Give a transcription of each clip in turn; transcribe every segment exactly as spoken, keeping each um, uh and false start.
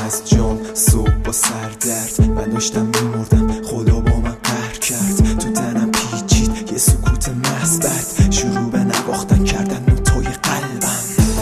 از جام صبح با سردرد من داشتم میمردم، خدا با من قهر کرد. تو تنم پیچید یه سکوت محض، بعد شروع به نواختن کردن نوتای قلبم.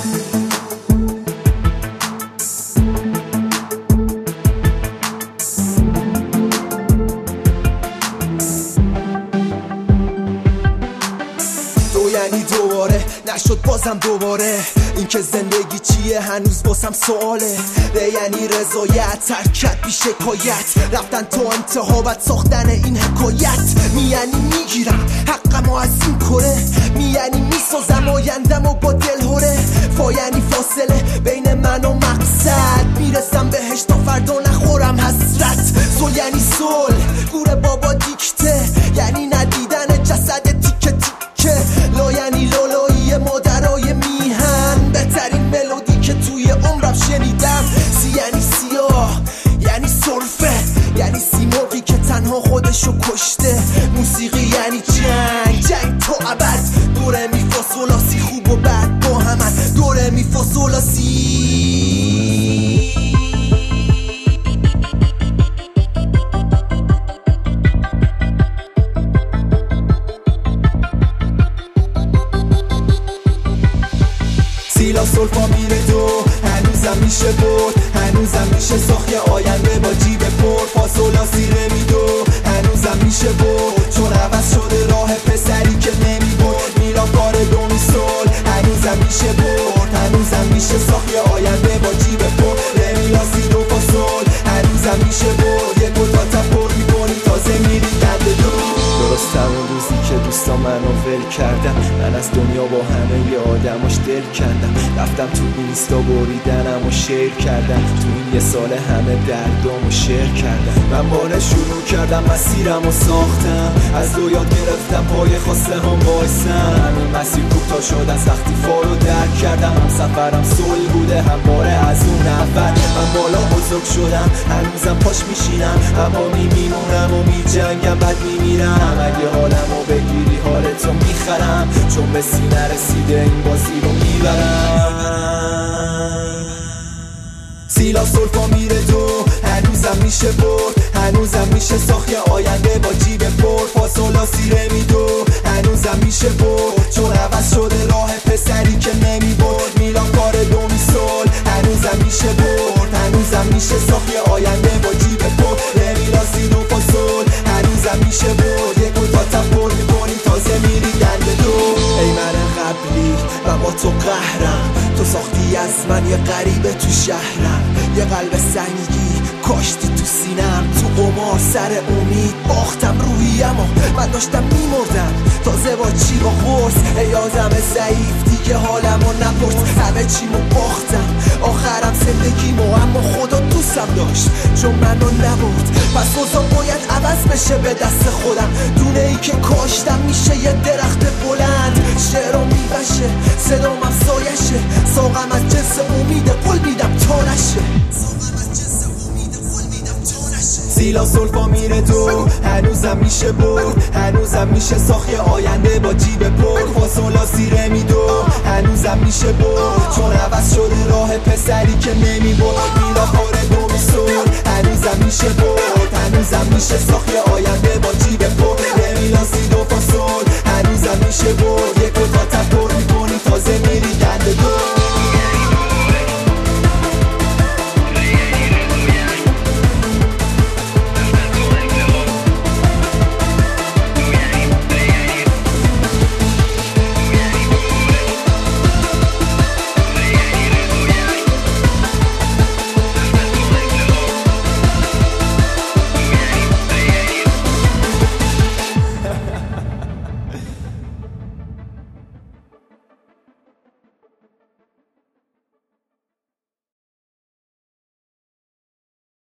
دو یعنی دوباره نشد بازم دوباره، این که زندگی چیه هنوز باسم سواله. ره یعنی رضایت، ترکت بی شکایت، رفتن تا انتها بعد ساختن این حکایت. می یعنی میگیرم حقمو از این کره، می یعنی میسازم آیندم و با دل هره. فا یعنی فاصله بین من و مقصد، میرسم بهش تا فردا نخورم حسرت. سل یعنی سل گور بابا دیکته، یعنی ندیدن جسد تیکه تیکه. لا یعنی لالایی مادرای میهن، بهترین ملودی که توی عمرم شنیدم. سی یعنی سیاه یعنی سرفه، یعنی سیمرغی که تنها خودشو کشته. موسیقی یعنی جنگ، جنگ تا ابد. دوره می فا سولا سی، خوب و بد با همن. دوره می فا سولا سی. سیلا سلفا میره دو، هنوزم میشه برد، هنوزم میشه ساخت یه آینده با جیب پر. فاصولا سیره میدو، هنوزم میشه برد، چون عوض شده راه پسری که نمی برد. میرا کار دو میسول، هنوزم میشه برد، هنوزم میشه ساخت یه آینده با جیب پر. رمیلا سی دو فاصول، هنوزم میشه برد، یه گوتا تا پر میکنی تازه میری گنده دو. درست همون روزی که دوستا منو ول کردم، من از دنیا با همه ی آدماش دل کندم. رفتم تو اینستا بریدنم و شیر کردم، تو این یه سال همه دردام و شیر کردم. من باره شروع کردم مسیرم و ساختم، از دو یاد گرفتم پای خواسته هم بایستم. همین مسیر کوتاه شد از وقتی فارو درک کردم، هم سفرم سول بوده هم باره از اون اول. من بالا بزرگ شدم هنوزم پاش میشینم، اما میمیمونم و میجنگم بعد میمیرم. اگه حالمو بگیری حالتو میخرم، چون به سینه رسیده این بازی رو میبرم. سیلا سلفا میره دو، هنوزم میشه برد، هنوزم میشه ساخت یه آینده با جیب پر. فاصولا سیره میدو، هنوزم میشه برد، چون عوض شده راه پسری که نمی برد. میرا کار دو میسول، هنوزم میشه برد، هنوزم میشه ساخت یه آینده با جیب پر. رمیلا سی دو فاصول، هنوزم میشه برد، یه گوتا تا پر میکنی تازه میری گنده دو. ای من قبلی و با تو قهرم، تو ساختی از من یه غریبه تو شهرم. یه قلب سنگی کاشتی تو سینم، تو قمار سر امید باختم روحیم و من داشتم میمردم تازه با چی با قرص. ای آدم ضعیف دیگه حالمو نپرس، همه چیمو باختم آخرم زندگیمو، اما خدا دوستم داشت چون منو نبرد. پس اوضاع باید عوض بشه به دست خودم، دونه ای که کاشتم میشه یه درخت بلند. شعرام میوشه صدام هم سایشه، ساقم از جنس امیده قول میدم تا نشه. سیلا سلفا میره دو، هنوزم میشه برد، هنوزم میشه ساخت یه آینده با جیب پر. فاصولا سیره میدو، هنوزم میشه برد، چون عوض شده راه پسری که نمی برد. میرا کار دو میسول، هنوزم میشه برد، هنوزم میشه ساخت یه آینده با جیب پر. رمیلا سی دو فاصول، هنوزم میشه برد،